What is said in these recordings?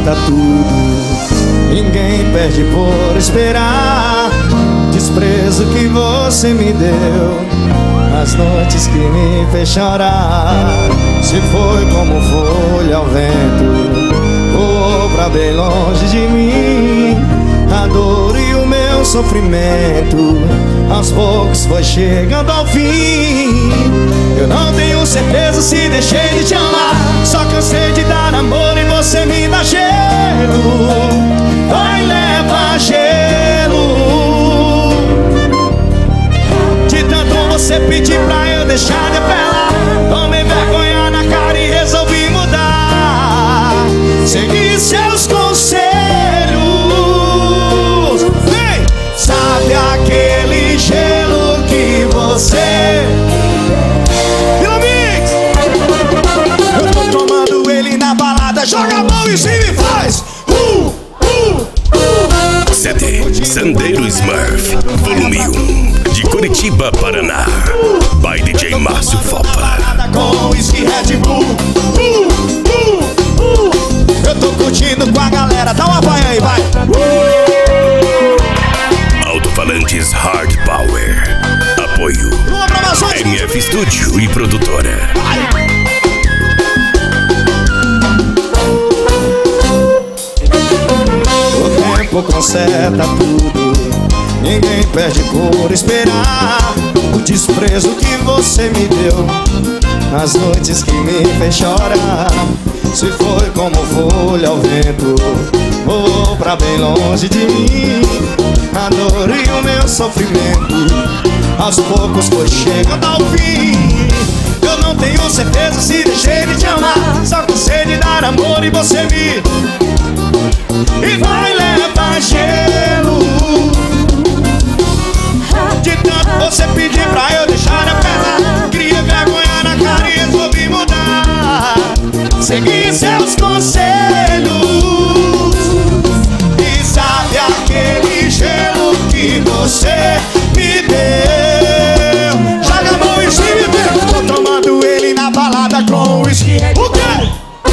conserta tudo, ninguém perde por esperar. Desprezo que você me deu, as noites que me fez chorar. Se foi como folha ao vento, voou pra bem longe de mim. A dor e o meu sofrimento aos poucos foi chegando ao fim. Eu não tenho certeza se deixei de te amar, só cansei de dar amor e você me dá gelo. Vai, leva gelo. De tanto você pedir pra eu deixar de apelar, tomei vergonha na cara e resolvi mudar. Segui seus conselhos. Vem! Sabe aquele gelo que você... Vila Mix! Eu tô tomando ele na balada, joga a mão e se me faz! CD Sandeiro Smurf, volume 1, de Curitiba, Paraná, by DJ Márcio Fopa. Com whisky Red Bull. Eu tô curtindo com a galera, dá uma apanha aí, vai. Alto-falantes Hard Power. Apoio MF Studio e produtora. O tempo conserta tudo, ninguém perde por esperar. O desprezo que você me deu, as noites que me fez chorar. Se foi como folha ao vento, voou pra bem longe de mim. A dor e o meu sofrimento aos poucos foi chegando ao fim. Eu não tenho certeza se deixei de te amar, só cansei de dar amor e você me... E vai, levar gelo. De tanto você pedir pra eu deixar a perna, cria vergonha na cara e resolvi mudar. Segui seus conselhos. E sabe aquele gelo que você me deu? Joga a mão e se me deu. Tô tomando ele na balada com whisky. O quê?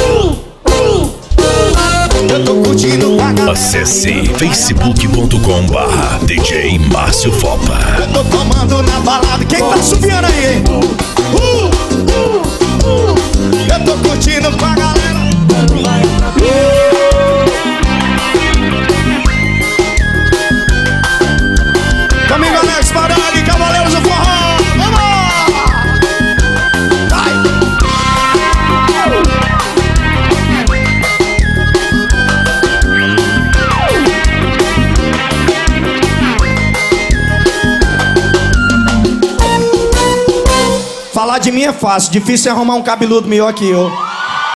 Eu tô curtindo a galera. Acesse facebook.com/DJ Márcio Fopa. Eu tô tomando na balada. Quem tá subindo aí, hein? Eu tô curtindo com a galera. Comigo Alex Parag, Cavaleiros do Forró. Vamos! Vai! Falar de mim é fácil, difícil é arrumar um cabeludo meu aqui, ó.